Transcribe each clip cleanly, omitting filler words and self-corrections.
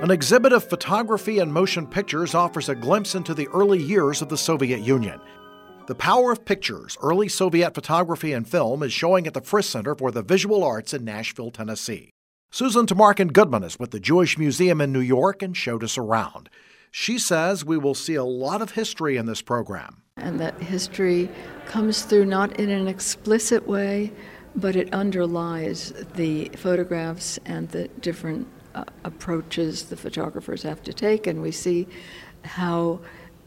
An exhibit of photography and motion pictures offers a glimpse into the early years of the Soviet Union. The Power of Pictures, Early Soviet Photography and Film, is showing at the Frist Center for the Visual Arts in Nashville, Tennessee. Susan Tamarkin-Goodman is with the Jewish Museum in New York and showed us around. She says we will see a lot of history in this program. And that history comes through not in an explicit way, but it underlies the photographs and the different approaches the photographers have to take, and we see how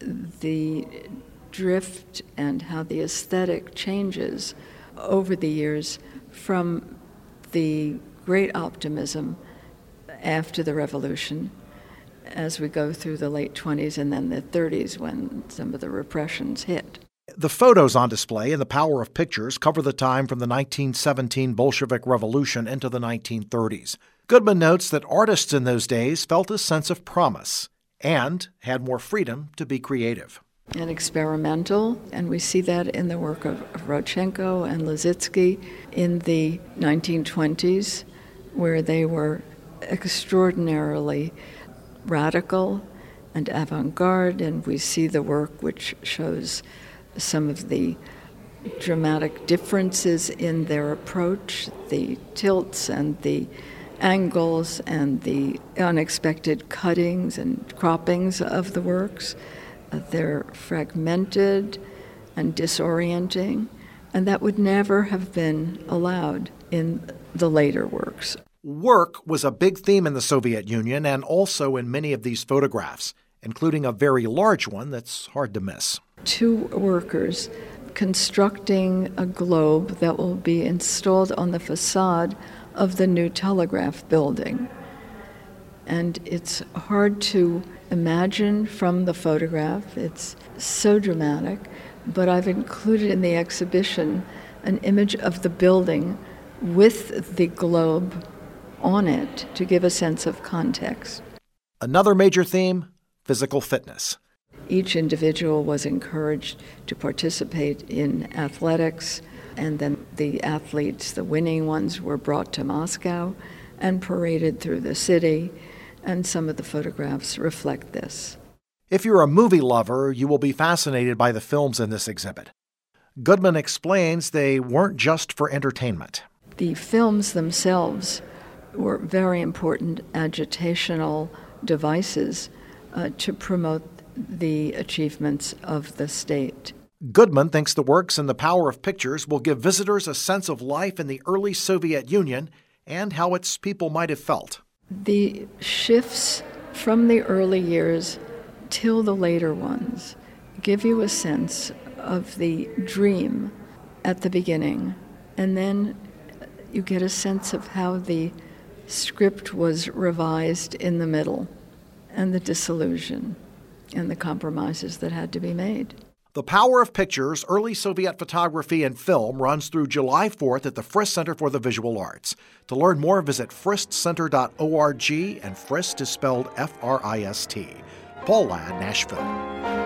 the drift and how the aesthetic changes over the years from the great optimism after the revolution as we go through the late 20s and then the 30s when some of the repressions hit. The photos on display in The Power of Pictures cover the time from the 1917 Bolshevik Revolution into the 1930s. Goodman notes that artists in those days felt a sense of promise and had more freedom to be creative. And experimental, and we see that in the work of Rodchenko and Lissitzky in the 1920s, where they were extraordinarily radical and avant-garde, and we see the work which shows some of the dramatic differences in their approach, the tilts and the angles and the unexpected cuttings and croppings of the works. They're fragmented and disorienting, and that would never have been allowed in the later works. Work was a big theme in the Soviet Union and also in many of these photographs, including a very large one that's hard to miss. Two workers constructing a globe that will be installed on the facade of the new telegraph building. And it's hard to imagine from the photograph. It's so dramatic, but I've included in the exhibition an image of the building with the globe on it to give a sense of context. Another major theme, physical fitness. Each individual was encouraged to participate in athletics, and then the athletes, the winning ones, were brought to Moscow and paraded through the city, and some of the photographs reflect this. If you're a movie lover, you will be fascinated by the films in this exhibit. Goodman explains they weren't just for entertainment. The films themselves were very important agitational devices to promote the achievements of the state. Goodman thinks the works in The Power of Pictures will give visitors a sense of life in the early Soviet Union and how its people might have felt. The shifts from the early years till the later ones give you a sense of the dream at the beginning, and then you get a sense of how the script was revised in the middle, and the disillusion and the compromises that had to be made. The Power of Pictures, Early Soviet Photography and Film runs through July 4th at the Frist Center for the Visual Arts. To learn more, visit fristcenter.org, and Frist is spelled F-R-I-S-T. Paul Ladd, Nashville.